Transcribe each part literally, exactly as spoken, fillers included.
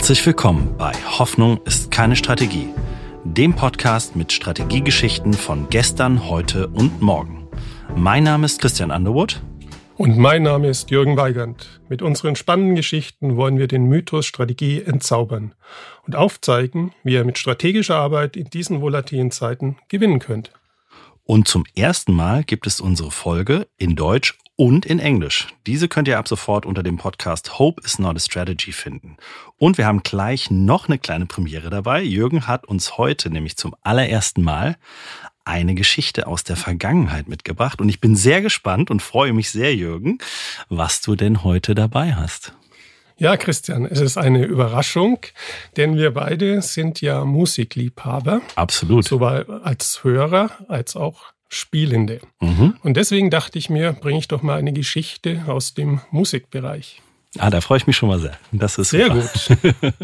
Herzlich willkommen bei Hoffnung ist keine Strategie, dem Podcast mit Strategiegeschichten von gestern, heute und morgen. Mein Name ist Christian Underwood. Und mein Name ist Jürgen Weigand. Mit unseren spannenden Geschichten wollen wir den Mythos Strategie entzaubern und aufzeigen, wie ihr mit strategischer Arbeit in diesen volatilen Zeiten gewinnen könnt. Und zum ersten Mal gibt es unsere Folge in Deutsch und in Englisch. Diese könnt ihr ab sofort unter dem Podcast Hope is not a Strategy finden. Und wir haben gleich noch eine kleine Premiere dabei. Jürgen hat uns heute nämlich zum allerersten Mal eine Geschichte aus der Vergangenheit mitgebracht. Und ich bin sehr gespannt und freue mich sehr, Jürgen, was du denn heute dabei hast. Ja, Christian, es ist eine Überraschung, denn wir beide sind ja Musikliebhaber. Absolut. Sowohl als Hörer als auch Spielende. Mhm. Und deswegen dachte ich mir, bringe ich doch mal eine Geschichte aus dem Musikbereich. Ah, da freue ich mich schon mal sehr. Das ist sehr super. Gut.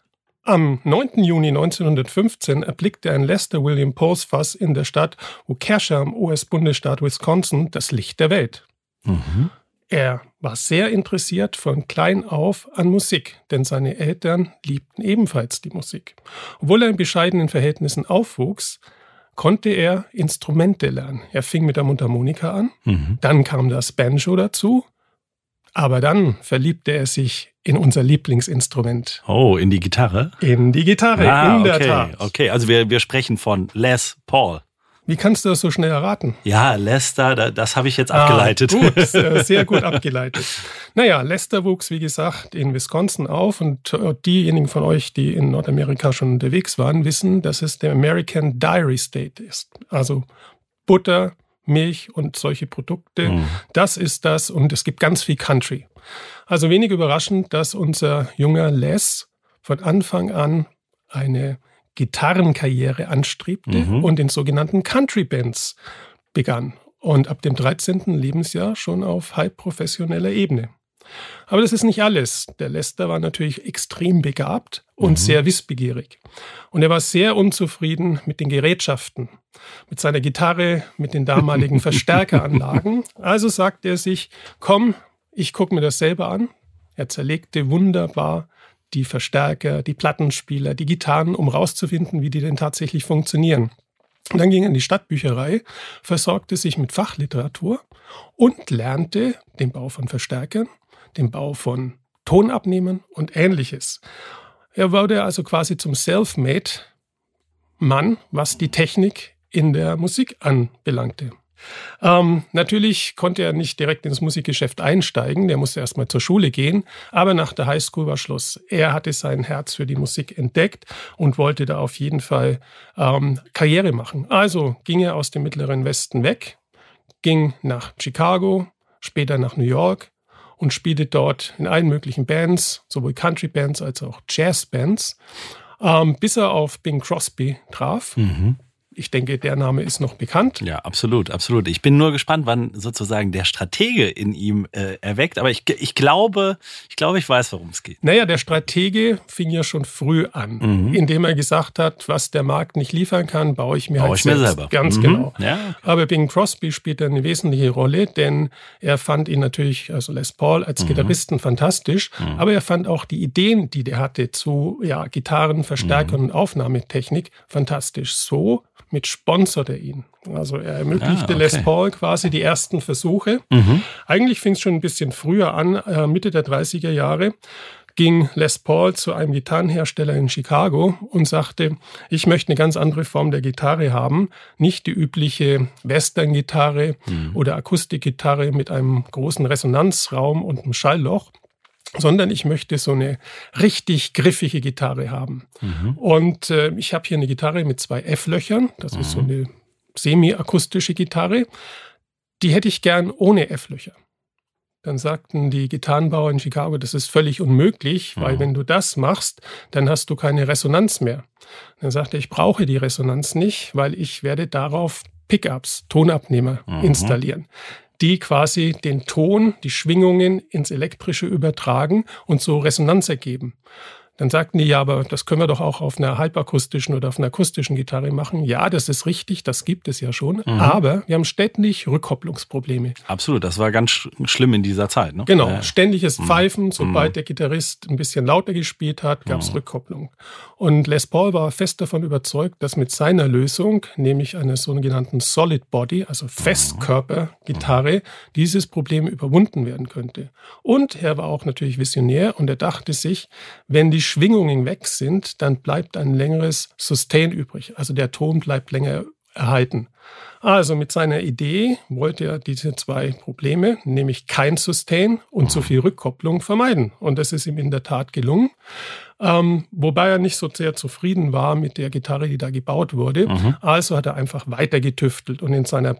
Am neunten Juni neunzehnhundertfünfzehn erblickte ein Lester William Pulse-Fass in der Stadt Waukesha im U S-Bundesstaat Wisconsin das Licht der Welt. Mhm. Er war sehr interessiert von klein auf an Musik, denn seine Eltern liebten ebenfalls die Musik. Obwohl er in bescheidenen Verhältnissen aufwuchs, konnte er Instrumente lernen. Er fing mit der Mundharmonika an, Mhm. dann kam das Banjo dazu, aber dann verliebte er sich in unser Lieblingsinstrument. Oh, in die Gitarre? In die Gitarre, Ah, in der okay, Tat. okay. Also wir, wir sprechen von Les Paul. Wie kannst du das so schnell erraten? Ja, Lester, da- das habe ich jetzt abgeleitet. Ah, gut, äh, sehr gut abgeleitet. Naja, Lester wuchs, wie gesagt, in Wisconsin auf und äh, diejenigen von euch, die in Nordamerika schon unterwegs waren, wissen, dass es der American Dairy State ist. Also Butter, Milch und solche Produkte. Mhm. Das ist das und es gibt ganz viel Country. Also wenig überraschend, dass unser junger Les von Anfang an eine Gitarrenkarriere anstrebte Mhm. und in sogenannten Country Bands begann. Und ab dem dreizehnten Lebensjahr schon auf halb professioneller Ebene. Aber das ist nicht alles. Der Lester war natürlich extrem begabt und Mhm. sehr wissbegierig. Und er war sehr unzufrieden mit den Gerätschaften, mit seiner Gitarre, mit den damaligen Verstärkeranlagen. Also sagte er sich, komm, ich gucke mir das selber an. Er zerlegte wunderbar die Verstärker, die Plattenspieler, die Gitarren, um rauszufinden, wie die denn tatsächlich funktionieren. Und dann ging er in die Stadtbücherei, versorgte sich mit Fachliteratur und lernte den Bau von Verstärkern, den Bau von Tonabnehmern und Ähnliches. Er wurde also quasi zum Self-Made-Mann, was die Technik in der Musik anbelangte. Ähm, natürlich konnte er nicht direkt ins Musikgeschäft einsteigen, der musste erstmal zur Schule gehen, aber nach der Highschool war Schluss. Er hatte sein Herz für die Musik entdeckt und wollte da auf jeden Fall ähm, Karriere machen. Also ging er aus dem Mittleren Westen weg, ging nach Chicago, später nach New York und spielte dort in allen möglichen Bands, sowohl Country-Bands als auch Jazz-Bands, ähm, bis er auf Bing Crosby traf. Mhm. Ich denke, der Name ist noch bekannt. Ja, absolut, absolut. Ich bin nur gespannt, wann sozusagen der Stratege in ihm äh, erweckt. Aber ich, ich glaube, ich glaube, ich weiß, worum es geht. Naja, der Stratege fing ja schon früh an, Mhm. indem er gesagt hat, was der Markt nicht liefern kann, baue ich mir Baue halt ich mir selbst. selber. Ganz Mhm. genau. Ja. Aber Bing Crosby spielt eine wesentliche Rolle, denn er fand ihn natürlich, also Les Paul als Mhm. Gitarristen fantastisch, Mhm. aber er fand auch die Ideen, die der hatte zu ja, Gitarren, Verstärkern Mhm. und Aufnahmetechnik fantastisch. So mit sponserte ihn. Also er ermöglichte Ah, okay. Les Paul quasi die ersten Versuche. Mhm. Eigentlich fing es schon ein bisschen früher an, äh, Mitte der dreißiger Jahre ging Les Paul zu einem Gitarrenhersteller in Chicago und sagte, ich möchte eine ganz andere Form der Gitarre haben, nicht die übliche Western-Gitarre Mhm. oder Akustikgitarre mit einem großen Resonanzraum und einem Schallloch, sondern ich möchte so eine richtig griffige Gitarre haben. Mhm. Und äh, ich habe hier eine Gitarre mit zwei F-Löchern, das ist so eine semi-akustische Gitarre, die hätte ich gern ohne F-Löcher. Dann sagten die Gitarrenbauer in Chicago, das ist völlig unmöglich, weil Mhm. wenn du das machst, dann hast du keine Resonanz mehr. Dann sagte er, ich brauche die Resonanz nicht, weil ich werde darauf Pickups, Tonabnehmer Mhm. installieren, die quasi den Ton, die Schwingungen ins Elektrische übertragen und so Resonanz ergeben. Dann sagten die, ja, aber das können wir doch auch auf einer halbakustischen oder auf einer akustischen Gitarre machen. Ja, das ist richtig, das gibt es ja schon. Mhm. Aber wir haben ständig Rückkopplungsprobleme. Absolut, das war ganz sch- schlimm in dieser Zeit. Ne? Genau, ja. ständiges Pfeifen. Mhm. Sobald der Gitarrist ein bisschen lauter gespielt hat, gab es mhm. Rückkopplung. Und Les Paul war fest davon überzeugt, dass mit seiner Lösung, nämlich einer sogenannten Solid Body, also Festkörpergitarre, mhm. dieses Problem überwunden werden könnte. Und er war auch natürlich visionär und er dachte sich, wenn die Schwingungen weg sind, dann bleibt ein längeres Sustain übrig. Also der Ton bleibt länger erhalten. Also mit seiner Idee wollte er diese zwei Probleme, nämlich kein Sustain und zu viel Rückkopplung, vermeiden. Und das ist ihm in der Tat gelungen. Ähm, wobei er nicht so sehr zufrieden war mit der Gitarre, die da gebaut wurde. Mhm. Also hat er einfach weiter getüftelt und in seiner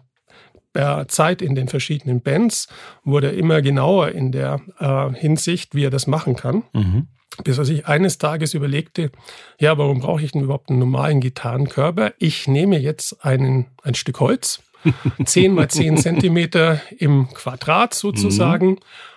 Zeit in den verschiedenen Bands wurde er immer genauer in der äh, Hinsicht, wie er das machen kann. Mhm. Bis er sich eines Tages überlegte, ja, warum brauche ich denn überhaupt einen normalen Gitarrenkörper? Ich nehme jetzt einen, ein Stück Holz, zehn mal zehn Zentimeter im Quadrat sozusagen, mhm.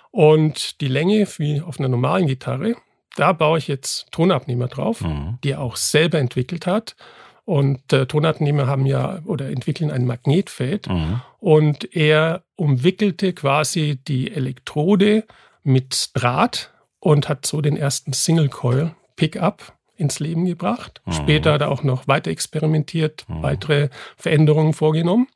und die Länge wie auf einer normalen Gitarre, da baue ich jetzt Tonabnehmer drauf, mhm. die er auch selber entwickelt hat. Und äh, Tonabnehmer haben ja oder entwickeln ein Magnetfeld. Mhm. Und er umwickelte quasi die Elektrode mit Draht und hat so den ersten Single-Coil-Pickup ins Leben gebracht. Mhm. Später hat er auch noch weiter experimentiert, mhm. weitere Veränderungen vorgenommen,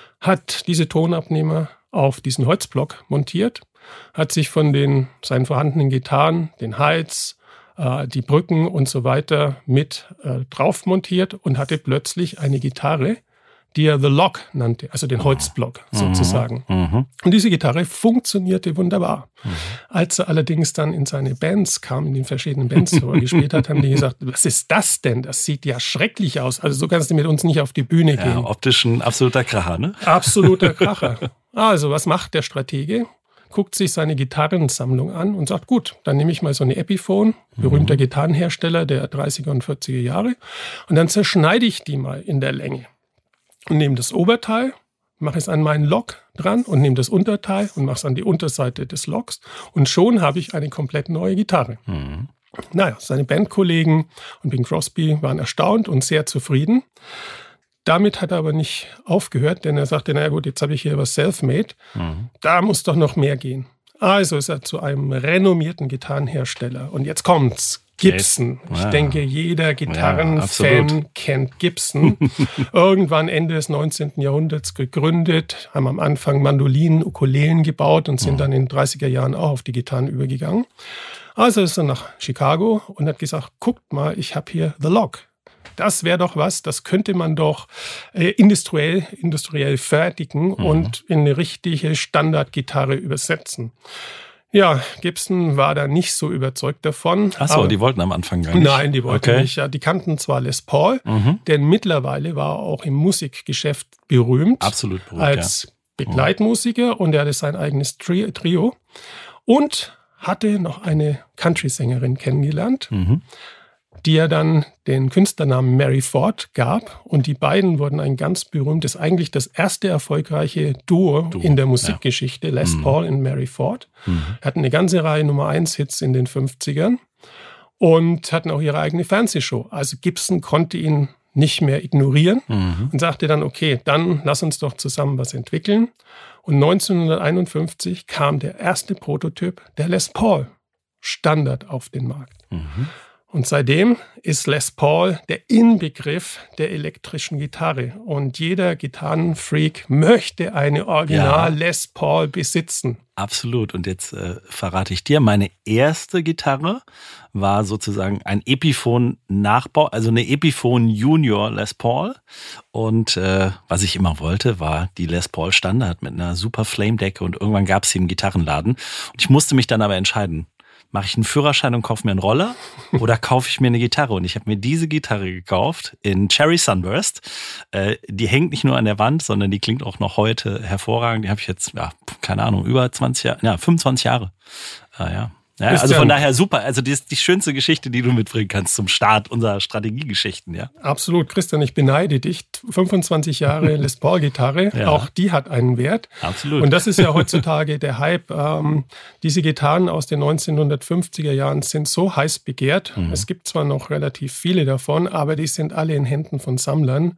hat diese Tonabnehmer auf diesen Holzblock montiert, hat sich von den seinen vorhandenen Gitarren, den Hals, äh, die Brücken und so weiter mit äh, drauf montiert und hatte plötzlich eine Gitarre, die er The Log nannte, also den Holzblock sozusagen. Mhm. Und diese Gitarre funktionierte wunderbar. Mhm. Als er allerdings dann in seine Bands kam, in den verschiedenen Bands, wo er gespielt hat, haben die gesagt, was ist das denn? Das sieht ja schrecklich aus. Also so kannst du mit uns nicht auf die Bühne gehen. Ja, optisch ein absoluter Kracher, ne? Absoluter Kracher. Also was macht der Stratege? Guckt sich seine Gitarrensammlung an und sagt, gut, dann nehme ich mal so eine Epiphone, berühmter mhm. Gitarrenhersteller der dreißiger und vierziger Jahre, und dann zerschneide ich die mal in der Länge. Und nehme das Oberteil, mache es an meinen Log dran und nehme das Unterteil und mache es an die Unterseite des Logs. Und schon habe ich eine komplett neue Gitarre. Mhm. Naja, seine Bandkollegen und Bing Crosby waren erstaunt und sehr zufrieden. Damit hat er aber nicht aufgehört, denn er sagte, naja gut, jetzt habe ich hier was Selfmade. Mhm. Da muss doch noch mehr gehen. Also ist er zu einem renommierten Gitarrenhersteller. Und jetzt kommt's. Gibson. Ich ja. denke, jeder Gitarrenfan ja, kennt Gibson. Irgendwann Ende des neunzehnten Jahrhunderts gegründet, haben am Anfang Mandolinen, Ukulelen gebaut und sind mhm. dann in den dreißiger Jahren auch auf die Gitarren übergegangen. Also ist er nach Chicago und hat gesagt, guckt mal, ich habe hier The Log. Das wäre doch was, das könnte man doch äh, industriell, industriell fertigen mhm. und in eine richtige Standardgitarre übersetzen. Ja, Gibson war da nicht so überzeugt davon. Ach so, die wollten am Anfang gar nicht. Nein, die wollten okay. nicht. Ja, die kannten zwar Les Paul, mhm. denn mittlerweile war er auch im Musikgeschäft berühmt. Absolut berühmt, als ja. Begleitmusiker, und er hatte sein eigenes Trio und hatte noch eine Country-Sängerin kennengelernt, mhm. die er dann den Künstlernamen Mary Ford gab. Und die beiden wurden ein ganz berühmtes, eigentlich das erste erfolgreiche Duo, Duo. in der Musikgeschichte, ja. Les mhm. Paul und Mary Ford. Mhm. Hatten eine ganze Reihe Nummer eins Hits in den fünfzigern und hatten auch ihre eigene Fernsehshow. Also Gibson konnte ihn nicht mehr ignorieren mhm. und sagte dann, okay, dann lass uns doch zusammen was entwickeln. Und neunzehnhunderteinundfünfzig kam der erste Prototyp der Les Paul Standard auf den Markt. Mhm. Und seitdem ist Les Paul der Inbegriff der elektrischen Gitarre. Und jeder Gitarrenfreak möchte eine Original ja. Les Paul besitzen. Absolut. Und jetzt äh, verrate ich dir, meine erste Gitarre war sozusagen ein Epiphone-Nachbau, also eine Epiphone Junior Les Paul. Und äh, was ich immer wollte, war die Les Paul Standard mit einer super Flame-Decke. Und irgendwann gab es sie im Gitarrenladen. Und ich musste mich dann aber entscheiden. Mache ich einen Führerschein und kaufe mir einen Roller oder kaufe ich mir eine Gitarre? Und ich habe mir diese Gitarre gekauft in Cherry Sunburst. Äh, die hängt nicht nur an der Wand, sondern die klingt auch noch heute hervorragend. Die habe ich jetzt, ja, keine Ahnung, über zwanzig Jahre, ja, fünfundzwanzig Jahre. Äh, ja. Ja, also von daher super. Also das ist die schönste Geschichte, die du mitbringen kannst zum Start unserer Strategiegeschichten. Ja? Absolut, Christian, ich beneide dich. fünfundzwanzig Jahre Les Paul-Gitarre, ja. Auch die hat einen Wert. Absolut. Und das ist ja heutzutage der Hype. Ähm, diese Gitarren aus den neunzehnhundertfünfziger Jahren sind so heiß begehrt. Mhm. Es gibt zwar noch relativ viele davon, aber die sind alle in Händen von Sammlern.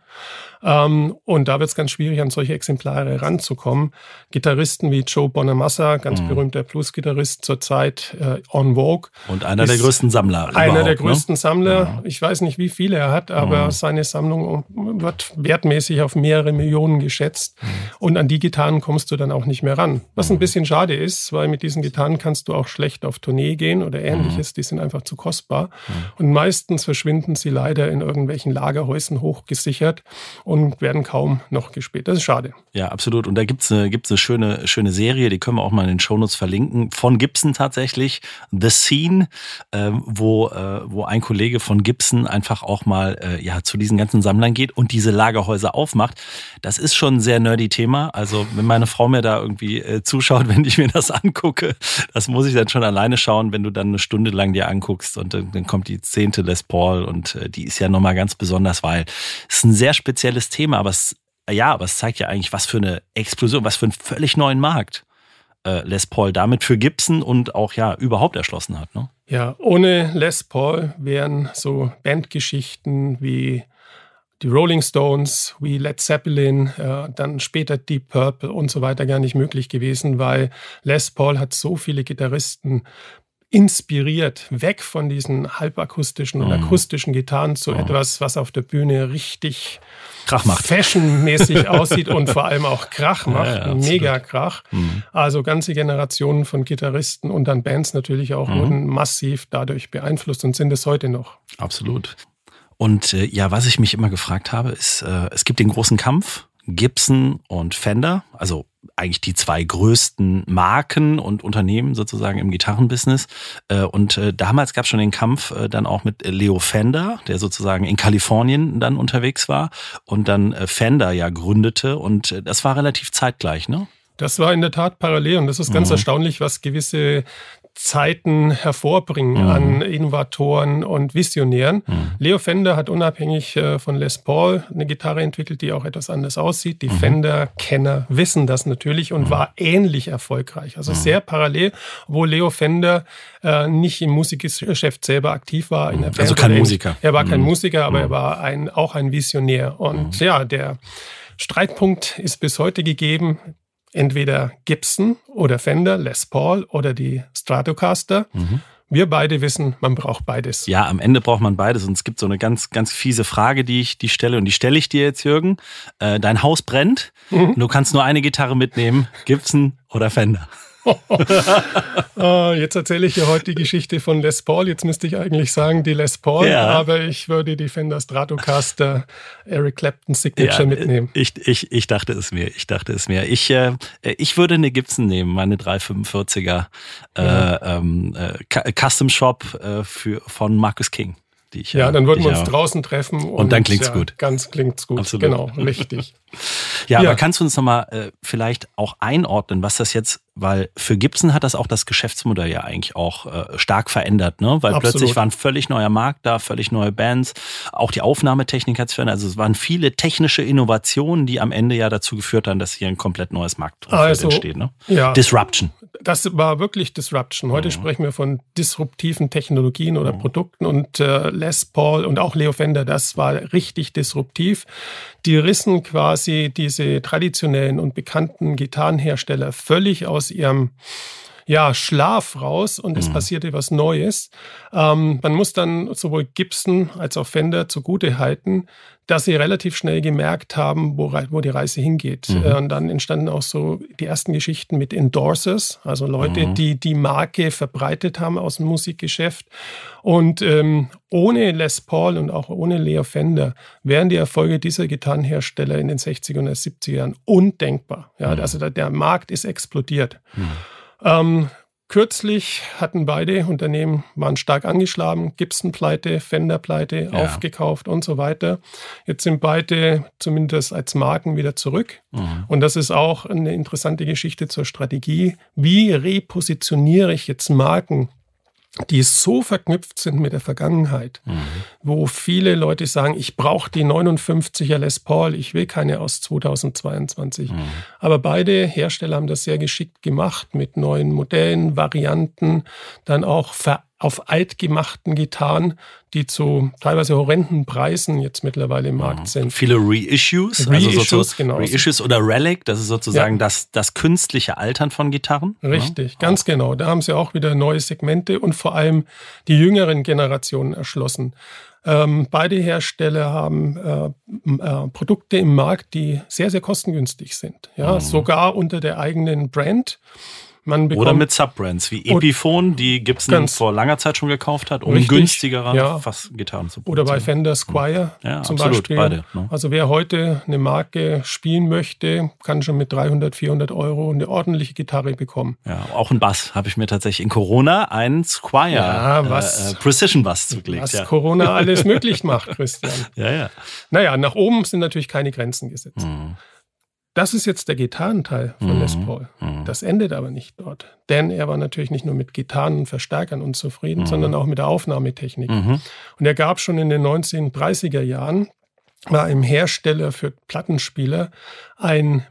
Ähm, und da wird es ganz schwierig, an solche Exemplare ranzukommen. Gitarristen wie Joe Bonamassa, ganz mhm. berühmter Blues-Gitarrist zur Zeit, äh, en vogue. Und einer der größten Sammler. Einer der größten ne? Sammler. Ja. Ich weiß nicht, wie viele er hat, aber mhm. seine Sammlung wird wertmäßig auf mehrere Millionen geschätzt. Mhm. Und an die Gitarren kommst du dann auch nicht mehr ran. Was mhm. ein bisschen schade ist, weil mit diesen Gitarren kannst du auch schlecht auf Tournee gehen oder Ähnliches. Mhm. Die sind einfach zu kostbar. Mhm. Und meistens verschwinden sie leider in irgendwelchen Lagerhäusern hochgesichert und werden kaum noch gespielt. Das ist schade. Ja, absolut. Und da gibt's eine, gibt's eine schöne, schöne Serie, die können wir auch mal in den Shownotes verlinken, von Gibson tatsächlich, The Scene, äh, wo, äh, wo ein Kollege von Gibson einfach auch mal äh, ja zu diesen ganzen Sammlern geht und diese Lagerhäuser aufmacht. Das ist schon ein sehr nerdy Thema. Also wenn meine Frau mir da irgendwie äh, zuschaut, wenn ich mir das angucke, das muss ich dann schon alleine schauen, wenn du dann eine Stunde lang dir anguckst und dann, dann kommt die zehnte Les Paul und äh, die ist ja nochmal ganz besonders, weil es ist ein sehr spezielles Thema, aber es, ja, aber es zeigt ja eigentlich, was für eine Explosion, was für einen völlig neuen Markt äh, Les Paul damit für Gibson und auch ja überhaupt erschlossen hat. Ne? Ja, ohne Les Paul wären so Bandgeschichten wie die Rolling Stones, wie Led Zeppelin, äh, dann später Deep Purple und so weiter gar nicht möglich gewesen, weil Les Paul hat so viele Gitarristen inspiriert, weg von diesen halbakustischen und mhm. akustischen Gitarren zu mhm. etwas, was auf der Bühne richtig Krach macht. Fashionmäßig aussieht und vor allem auch Krach macht. Ja, ja, mega Krach. Mhm. Also ganze Generationen von Gitarristen und dann Bands natürlich auch mhm. wurden massiv dadurch beeinflusst und sind es heute noch. Absolut. Und äh, ja, was ich mich immer gefragt habe, ist, äh, es gibt den großen Kampf, Gibson und Fender, also eigentlich die zwei größten Marken und Unternehmen sozusagen im Gitarrenbusiness. Und damals gab es schon den Kampf dann auch mit Leo Fender, der sozusagen in Kalifornien dann unterwegs war und dann Fender ja gründete. Und das war relativ zeitgleich, ne? Das war in der Tat parallel und das ist ganz mhm. erstaunlich, was gewisse Zeiten hervorbringen mhm. an Innovatoren und Visionären. Mhm. Leo Fender hat unabhängig von Les Paul eine Gitarre entwickelt, die auch etwas anders aussieht. Die mhm. Fender-Kenner wissen das natürlich und mhm. war ähnlich erfolgreich. Also mhm. sehr parallel, wo Leo Fender äh, nicht im Musikgeschäft selber aktiv war. In der Band also kein Musiker. Er war kein mhm. Musiker, aber mhm. er war ein, auch ein Visionär. Und mhm. ja, der Streitpunkt ist bis heute gegeben. Entweder Gibson oder Fender, Les Paul oder die Stratocaster. Mhm. Wir beide wissen, man braucht beides. Ja, am Ende braucht man beides. Und es gibt so eine ganz, ganz fiese Frage, die ich die stelle. Und die stelle ich dir jetzt, Jürgen. Äh, dein Haus brennt. Mhm. Du kannst nur eine Gitarre mitnehmen. Gibson oder Fender? Jetzt erzähle ich ja heute die Geschichte von Les Paul. Jetzt müsste ich eigentlich sagen, die Les Paul, ja. aber ich würde die Fender Stratocaster Eric Clapton Signature ja, mitnehmen. Ich, ich, ich dachte es mir, ich dachte es mir. Ich, äh, ich würde eine Gibson nehmen, meine drei fünfundvierziger ja. äh, ähm, äh, Custom Shop äh, für, von Marcus King. Die ich, ja, dann würden wir uns ja, draußen treffen. Und, und dann klingt's ja, gut. Ganz klingt's gut, Absolut. Genau, richtig. Ja, ja, aber kannst du uns nochmal äh, vielleicht auch einordnen, was das jetzt, weil für Gibson hat das auch das Geschäftsmodell ja eigentlich auch äh, stark verändert, ne? Weil Absolut. Plötzlich war ein völlig neuer Markt da, völlig neue Bands, auch die Aufnahmetechnik hat sich verändert. Also es waren viele technische Innovationen, die am Ende ja dazu geführt haben, dass hier ein komplett neues Marktumfeld also, entsteht, ne? Ja. Disruption. Das war wirklich Disruption. Heute mhm. sprechen wir von disruptiven Technologien oder mhm. Produkten und äh, Les Paul und auch Leo Fender, das war richtig disruptiv. Die rissen quasi diese traditionellen und bekannten Gitarrenhersteller völlig aus ihrem ja, Schlaf raus und es mhm. passierte was Neues. Ähm, man muss dann sowohl Gibson als auch Fender zugute halten, dass sie relativ schnell gemerkt haben, wo, wo die Reise hingeht. Mhm. Äh, und dann entstanden auch so die ersten Geschichten mit Endorsers, also Leute, mhm. die die Marke verbreitet haben aus dem Musikgeschäft. Und ähm, ohne Les Paul und auch ohne Leo Fender wären die Erfolge dieser Gitarrenhersteller in den sechziger und siebziger Jahren undenkbar. Ja, mhm. Also der, der Markt ist explodiert. Mhm. Ähm, kürzlich hatten beide Unternehmen, waren stark angeschlagen, Gibson pleite, Fender pleite, ja. aufgekauft und so weiter. Jetzt sind beide zumindest als Marken wieder zurück. Mhm. Und das ist auch eine interessante Geschichte zur Strategie. Wie repositioniere ich jetzt Marken, die so verknüpft sind mit der Vergangenheit, mhm. wo viele Leute sagen, ich brauche die neunundfünfziger Les Paul, ich will keine aus zweitausendzweiundzwanzig. Mhm. Aber beide Hersteller haben das sehr geschickt gemacht mit neuen Modellen, Varianten, dann auch ver- auf altgemachten Gitarren, die zu teilweise horrenden Preisen jetzt mittlerweile im Markt sind. Viele Reissues, Reissues, also so, genau. Reissues oder Relic, das ist sozusagen ja. das, das künstliche Altern von Gitarren. Richtig, ja? ganz auch. genau. Da haben sie auch wieder neue Segmente und vor allem die jüngeren Generationen erschlossen. Ähm, beide Hersteller haben äh, äh, Produkte im Markt, die sehr, sehr kostengünstig sind. Ja, mhm. sogar unter der eigenen Brand. Man bekommt, oder mit Subbrands wie Epiphone, die Gibson vor langer Zeit schon gekauft hat, um richtig, günstigere ja. Gitarren zu produzieren. Oder bei Fender Squier ja, zum absolut, Beispiel. Beide, ne? Also wer heute eine Marke spielen möchte, kann schon mit dreihundert, vierhundert Euro eine ordentliche Gitarre bekommen. Ja, auch ein Bass habe ich mir tatsächlich in Corona einen Squier ja, was, äh, Precision Bass zugelegt. Was ja. Corona alles möglich macht, Christian. ja, ja. Naja, nach oben sind natürlich keine Grenzen gesetzt. Mhm. Das ist jetzt der Gitarrenteil von mhm. Les Paul. Das endet aber nicht dort. Denn er war natürlich nicht nur mit Gitarren und Verstärkern unzufrieden, mhm. sondern auch mit der Aufnahmetechnik. Mhm. Und er gab schon in den neunzehnhundertdreißiger Jahren, war im Hersteller für Plattenspieler ein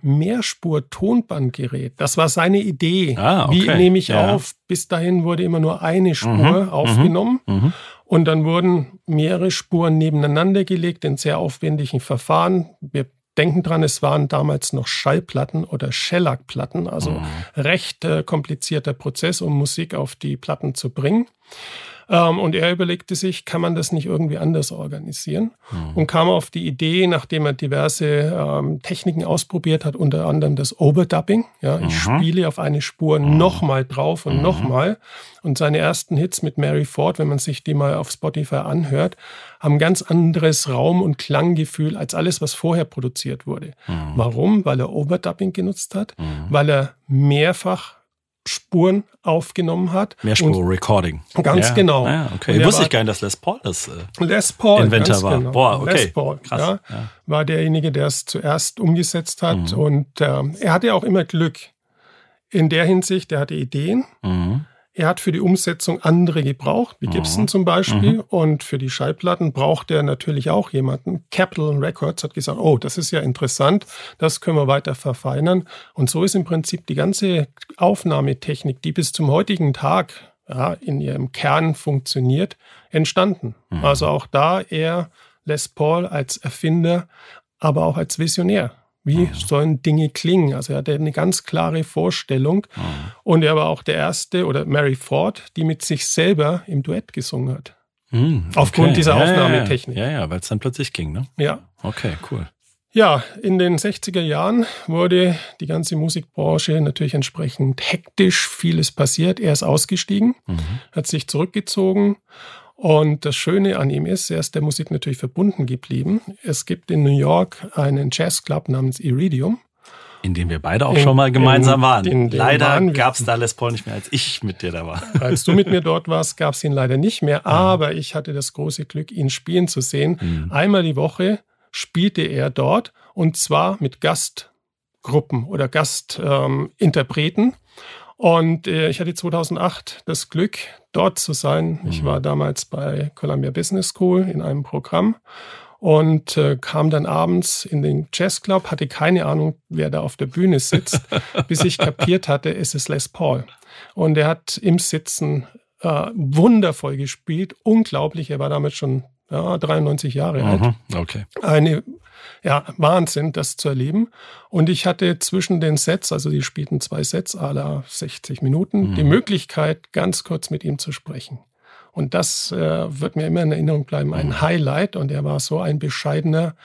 Mehrspur-Tonbandgerät. Das war seine Idee. Ah, okay. Wie nehme ich ja. auf? Bis dahin wurde immer nur eine Spur mhm. aufgenommen. Mhm. Und dann wurden mehrere Spuren nebeneinander gelegt in sehr aufwendigen Verfahren. Wir denken dran, es waren damals noch Schallplatten oder Shellac-Platten, also mhm. recht äh, komplizierter Prozess, um Musik auf die Platten zu bringen. Ähm, und er überlegte sich, kann man das nicht irgendwie anders organisieren? Mhm. Und kam auf die Idee, nachdem er diverse ähm, Techniken ausprobiert hat, unter anderem das Overdubbing. Ja, ich mhm. spiele auf eine Spur mhm. nochmal drauf und mhm. nochmal. Und seine ersten Hits mit Mary Ford, wenn man sich die mal auf Spotify anhört, haben ganz anderes Raum- und Klanggefühl als alles, was vorher produziert wurde. Mhm. Warum? Weil er Overdubbing genutzt hat, mhm. weil er mehrfach Spuren aufgenommen hat. Mehrspur-Recording. Ganz ja. genau. Ja, okay. Ich wusste ich gar nicht, dass Les Paul das äh, Les Paul, Inventor war. Genau. Boah, okay. Les Paul, krass. Ja, ja. war derjenige, der es zuerst umgesetzt hat. Mhm. Und äh, er hatte auch immer Glück. In der Hinsicht, er hatte Ideen. Mhm. Er hat für die Umsetzung andere gebraucht, wie Gibson mhm. zum Beispiel. Mhm. Und für die Schallplatten braucht er natürlich auch jemanden. Capitol Records hat gesagt, oh, das ist ja interessant, das können wir weiter verfeinern. Und so ist im Prinzip die ganze Aufnahmetechnik, die bis zum heutigen Tag ja, in ihrem Kern funktioniert, entstanden. Mhm. Also auch da er Les Paul als Erfinder, aber auch als Visionär. Wie mhm. sollen Dinge klingen? Also er hatte eine ganz klare Vorstellung. Mhm. Und er war auch der Erste, oder Mary Ford, die mit sich selber im Duett gesungen hat. Mhm, okay. Aufgrund dieser ja, Aufnahmetechnik. Ja, ja, ja weil es dann plötzlich ging, ne? Ja. Okay, cool. Ja, in den sechziger Jahren wurde die ganze Musikbranche natürlich entsprechend hektisch. Vieles passiert. Er ist ausgestiegen, mhm. hat sich zurückgezogen. Und das Schöne an ihm ist, er ist der Musik natürlich verbunden geblieben. Es gibt in New York einen Jazzclub namens Iridium. In dem wir beide auch in, schon mal gemeinsam in, waren. In leider gab es da Les Paul nicht mehr, als ich mit dir da war. Als du mit mir dort warst, gab es ihn leider nicht mehr. Aber ich hatte das große Glück, ihn spielen zu sehen. Mhm. Einmal die Woche spielte er dort und zwar mit Gastgruppen oder Gastinterpreten. Ähm, Und äh, ich hatte zweitausendacht das Glück, dort zu sein. Mhm. Ich war damals bei Columbia Business School in einem Programm und äh, kam dann abends in den Jazzclub, hatte keine Ahnung, wer da auf der Bühne sitzt, bis ich kapiert hatte, es ist Les Paul. Und er hat im Sitzen äh, wundervoll gespielt, unglaublich. Er war damals schon ja, dreiundneunzig Jahre alt. Mhm. Okay. Eine Ja, Wahnsinn, das zu erleben. Und ich hatte zwischen den Sets, also die spielten zwei Sets à la sechzig Minuten, mhm. die Möglichkeit, ganz kurz mit ihm zu sprechen. Und das äh, wird mir immer in Erinnerung bleiben, ein mhm. Highlight. Und er war so ein bescheidener,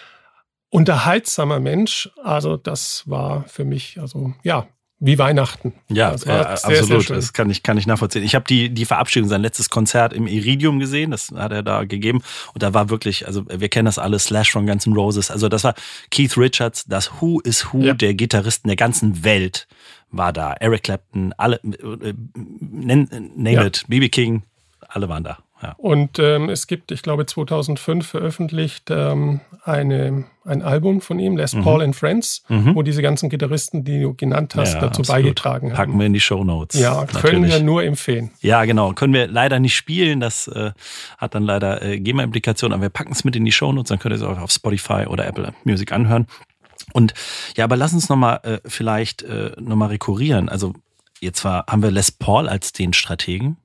unterhaltsamer Mensch. Also das war für mich, also ja, wie Weihnachten. Ja, äh, sehr, absolut. Sehr das kann ich, kann ich nachvollziehen. Ich habe die, die Verabschiedung, sein letztes Konzert im Iridium gesehen. Das hat er da gegeben. Und da war wirklich, also wir kennen das alle, Slash von Guns N' Roses. Also das war Keith Richards, das Who is Who ja. der Gitarristen der ganzen Welt war da. Eric Clapton, alle, äh, name ja. it, B B King, alle waren da. Ja. Und ähm, es gibt, ich glaube, zweitausendfünf veröffentlicht ähm, eine, ein Album von ihm, Les Paul mhm. and Friends, mhm. wo diese ganzen Gitarristen, die du genannt hast, ja, dazu absolut. beigetragen haben. Packen wir in die Shownotes. Ja, natürlich. Können wir nur empfehlen. Ja, genau. Können wir leider nicht spielen. Das äh, hat dann leider äh, GEMA-Implikationen, aber wir packen es mit in die Shownotes, dann könnt ihr es auch auf Spotify oder Apple Music anhören. Und ja, aber lass uns nochmal äh, vielleicht äh, nochmal rekurrieren. Also jetzt war, haben wir Les Paul als den Strategen,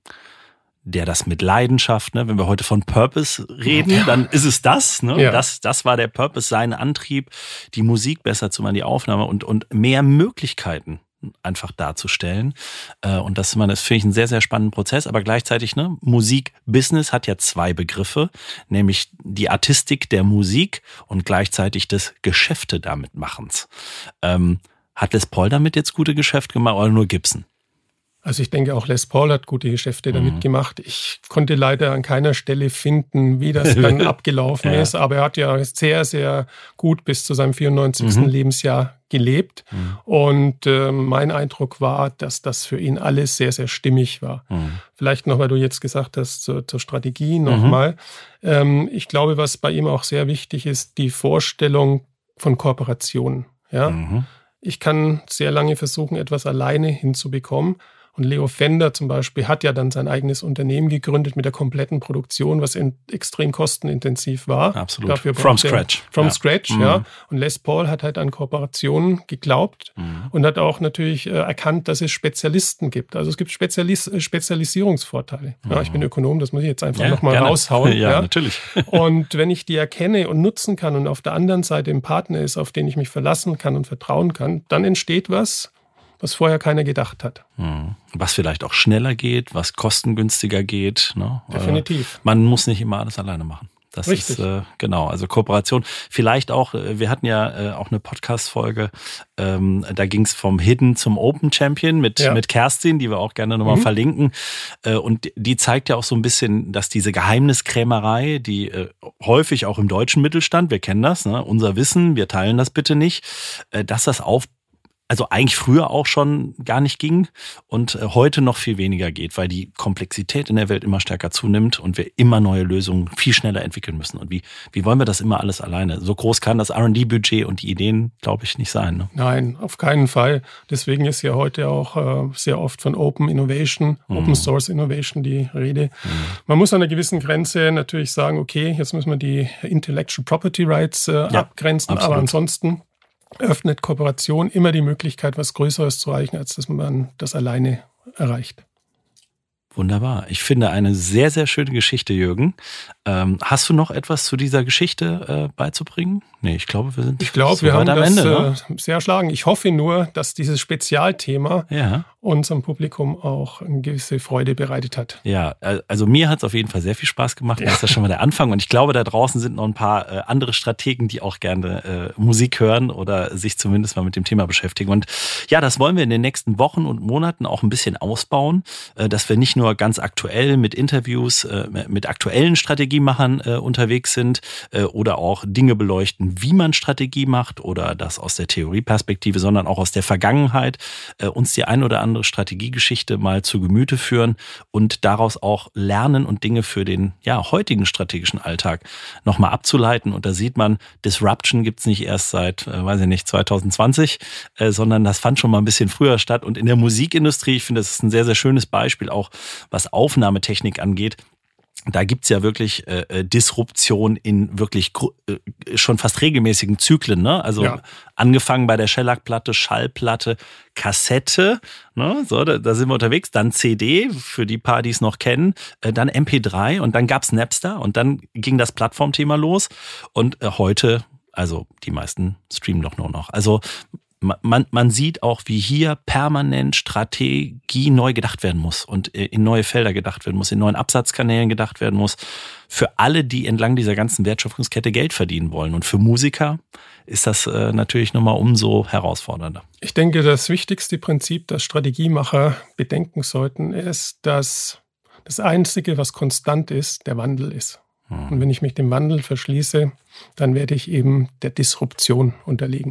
der das mit Leidenschaft, ne, wenn wir heute von Purpose reden, ja. dann ist es das, ne? Ja. Das, das war der Purpose, sein Antrieb, die Musik besser zu machen, die Aufnahme und, und mehr Möglichkeiten einfach darzustellen. Und das, das finde ich einen sehr, sehr spannenden Prozess, aber gleichzeitig, ne, Musik-Business hat ja zwei Begriffe, nämlich die Artistik der Musik und gleichzeitig das Geschäfte damit Machens. Ähm, hat Les Paul damit jetzt gute Geschäfte gemacht oder nur Gibson? Also ich denke, auch Les Paul hat gute Geschäfte damit mhm. gemacht. Ich konnte leider an keiner Stelle finden, wie das dann abgelaufen ja. ist. Aber er hat ja sehr, sehr gut bis zu seinem vierundneunzigsten Mhm. Lebensjahr gelebt. Mhm. Und äh, mein Eindruck war, dass das für ihn alles sehr, sehr stimmig war. Mhm. Vielleicht noch, weil du jetzt gesagt hast, zur, zur Strategie nochmal. Mhm. Ähm, ich glaube, was bei ihm auch sehr wichtig ist, die Vorstellung von Kooperationen. Ja? Mhm. Ich kann sehr lange versuchen, etwas alleine hinzubekommen. Und Leo Fender zum Beispiel hat ja dann sein eigenes Unternehmen gegründet mit der kompletten Produktion, was in, extrem kostenintensiv war. Absolut. Dafür From scratch. From ja. scratch, mhm. ja. Und Les Paul hat halt an Kooperationen geglaubt mhm. und hat auch natürlich äh, erkannt, dass es Spezialisten gibt. Also es gibt Spezialis- Spezialisierungsvorteile. Mhm. Ja, ich bin Ökonom, das muss ich jetzt einfach ja, nochmal raushauen. Ja, ja, natürlich. Und wenn ich die erkenne und nutzen kann und auf der anderen Seite ein Partner ist, auf den ich mich verlassen kann und vertrauen kann, dann entsteht was, was vorher keiner gedacht hat. Was vielleicht auch schneller geht, was kostengünstiger geht. Ne? Definitiv. Man muss nicht immer alles alleine machen. Das Richtig. ist, äh, genau, also Kooperation. Vielleicht auch, wir hatten ja äh, auch eine Podcast-Folge, ähm, da ging es vom Hidden zum Open Champion mit, ja. mit Kerstin, die wir auch gerne nochmal mhm. verlinken. Äh, und die zeigt ja auch so ein bisschen, dass diese Geheimniskrämerei, die äh, häufig auch im deutschen Mittelstand, wir kennen das, ne? Unser Wissen, wir teilen das bitte nicht, äh, dass das auf also eigentlich früher auch schon gar nicht ging und heute noch viel weniger geht, weil die Komplexität in der Welt immer stärker zunimmt und wir immer neue Lösungen viel schneller entwickeln müssen. Und wie, wie wollen wir das immer alles alleine? So groß kann das R und D-Budget und die Ideen, glaube ich, nicht sein. Ne? Nein, auf keinen Fall. Deswegen ist ja heute auch äh, sehr oft von Open Innovation, mhm. Open Source Innovation die Rede. Mhm. Man muss an einer gewissen Grenze natürlich sagen, okay, jetzt müssen wir die Intellectual Property Rights äh, ja, abgrenzen, absolut. Aber ansonsten öffnet Kooperation immer die Möglichkeit, was Größeres zu erreichen, als dass man das alleine erreicht. Wunderbar. Ich finde eine sehr, sehr schöne Geschichte, Jürgen. Ähm, hast du noch etwas zu dieser Geschichte äh, beizubringen? Nee, ich glaube, wir sind Ich glaube, so wir haben am das Ende, ne? äh, sehr erschlagen. Ich hoffe nur, dass dieses Spezialthema ja. unserem Publikum auch eine gewisse Freude bereitet hat. Ja, also mir hat es auf jeden Fall sehr viel Spaß gemacht. Ja. Das ist ja schon mal der Anfang. Und ich glaube, da draußen sind noch ein paar äh, andere Strategen, die auch gerne äh, Musik hören oder sich zumindest mal mit dem Thema beschäftigen. Und ja, das wollen wir in den nächsten Wochen und Monaten auch ein bisschen ausbauen, äh, dass wir nicht nur ganz aktuell mit Interviews, äh, mit aktuellen Strategiemachern äh, unterwegs sind äh, oder auch Dinge beleuchten, wie man Strategie macht oder das aus der Theorieperspektive, sondern auch aus der Vergangenheit äh, uns die ein oder andere Strategiegeschichte mal zu Gemüte führen und daraus auch lernen und Dinge für den ja, heutigen strategischen Alltag nochmal abzuleiten. Und da sieht man, Disruption gibt's nicht erst seit, äh, weiß ich nicht, zwanzig zwanzig, äh, sondern das fand schon mal ein bisschen früher statt. Und in der Musikindustrie, ich finde, das ist ein sehr, sehr schönes Beispiel, auch was Aufnahmetechnik angeht. Da gibt's ja wirklich äh, Disruption in wirklich äh, schon fast regelmäßigen Zyklen, ne? Also ja. angefangen bei der Shellac-Platte, Schallplatte, Kassette, ne? So, da, da sind wir unterwegs, dann C D, für die paar, die es noch kennen, äh, dann M P drei und dann gab's Napster und dann ging das Plattformthema los und äh, heute, also die meisten streamen doch nur noch. Also Man, man sieht auch, wie hier permanent Strategie neu gedacht werden muss und in neue Felder gedacht werden muss, in neuen Absatzkanälen gedacht werden muss. Für alle, die entlang dieser ganzen Wertschöpfungskette Geld verdienen wollen. Und für Musiker ist das äh, natürlich nochmal umso herausfordernder. Ich denke, das wichtigste Prinzip, das Strategiemacher bedenken sollten, ist, dass das Einzige, was konstant ist, der Wandel ist. Hm. Und wenn ich mich dem Wandel verschließe, dann werde ich eben der Disruption unterliegen.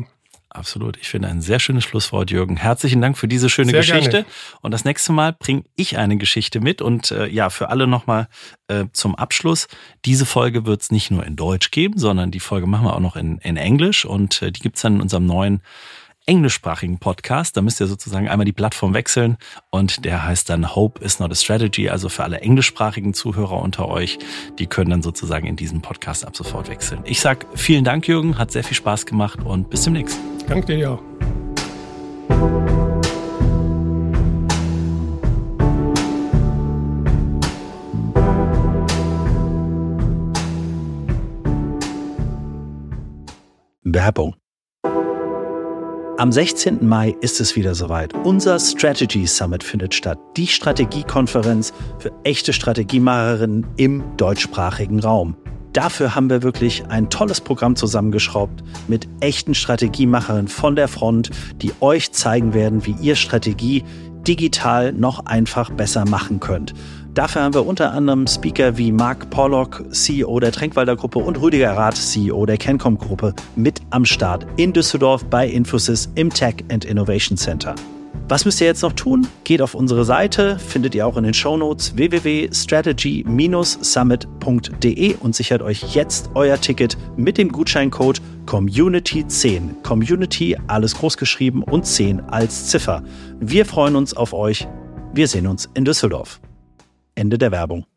Absolut. Ich finde ein sehr schönes Schlusswort, Jürgen. Herzlichen Dank für diese schöne sehr Geschichte. Gerne. Und das nächste Mal bringe ich eine Geschichte mit. Und äh, ja, für alle nochmal äh, zum Abschluss. Diese Folge wird es nicht nur in Deutsch geben, sondern die Folge machen wir auch noch in, in Englisch. Und äh, die gibt es dann in unserem neuen englischsprachigen Podcast. Da müsst ihr sozusagen einmal die Plattform wechseln und der heißt dann Hope is not a Strategy. Also für alle englischsprachigen Zuhörer unter euch, die können dann sozusagen in diesen Podcast ab sofort wechseln. Ich sag vielen Dank, Jürgen, hat sehr viel Spaß gemacht und bis demnächst. Danke dir auch. Werbung. Am sechzehnten Mai ist es wieder soweit. Unser Strategy Summit findet statt. Die Strategiekonferenz für echte Strategiemacherinnen im deutschsprachigen Raum. Dafür haben wir wirklich ein tolles Programm zusammengeschraubt mit echten Strategiemacherinnen von der Front, die euch zeigen werden, wie ihr Strategie digital noch einfach besser machen könnt. Dafür haben wir unter anderem Speaker wie Mark Pollock, C E O der Tränkwalder Gruppe und Rüdiger Rath, C E O der Kencom Gruppe, mit am Start in Düsseldorf bei Infosys im Tech and Innovation Center. Was müsst ihr jetzt noch tun? Geht auf unsere Seite, findet ihr auch in den Shownotes w w w punkt strategy summit punkt d e und sichert euch jetzt euer Ticket mit dem Gutscheincode Community zehn. Community, alles groß geschrieben und zehn als Ziffer. Wir freuen uns auf euch. Wir sehen uns in Düsseldorf. Ende der Werbung.